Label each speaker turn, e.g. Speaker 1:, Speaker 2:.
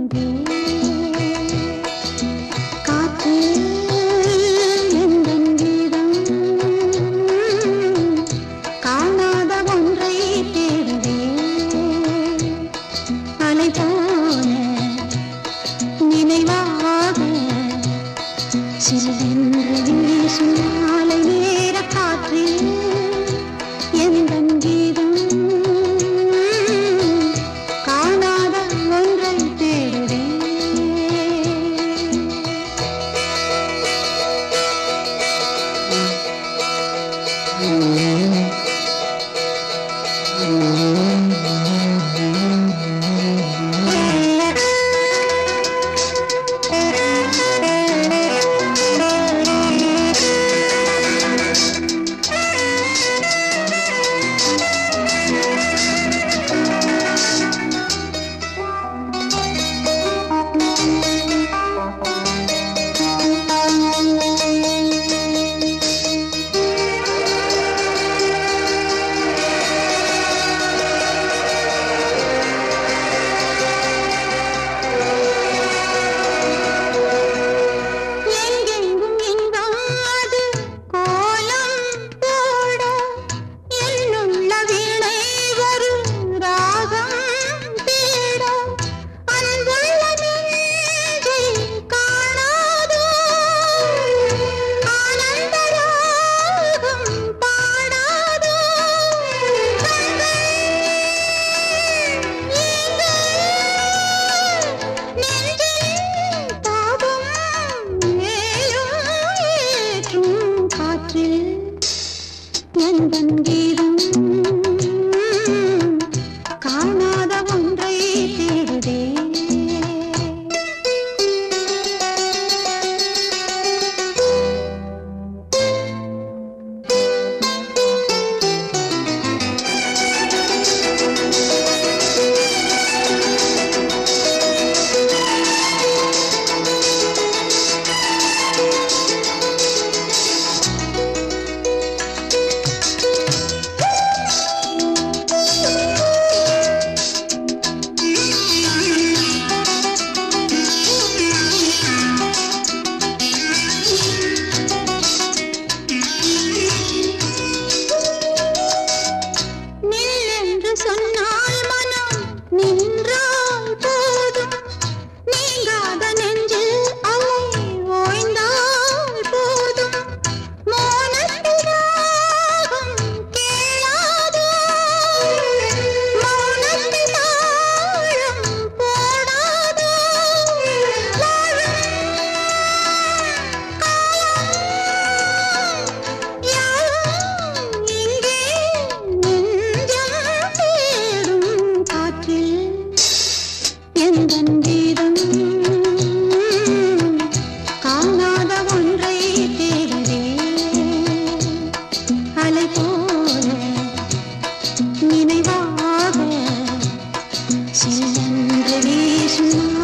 Speaker 1: தேடுதே காற்று எந்தன் கீதம் காணாத ஒன்றை தேடுதே அலை போல நினைவாக சிறிதென்று வீசும் மாலை நேர காற்றில் எந்தன் கீதம் காணாத ஒன்றை தேடுதே எந்தன் கீதம் காணாத ஒன்றை தேடுதே சொன்னால் மனம் நின்றால் போதும் நீங்காத நெஞ்சில் அலை ஓய்ந்தால் போதும் மௌனத்தின் ராகம் கேளாதோ மௌனத்தின் தாளம் போடாதோ எந்தன் கீதம் காணாத ஒன்றை தேடுதே அலை போல நினைவாக சில்லென்று வீசும்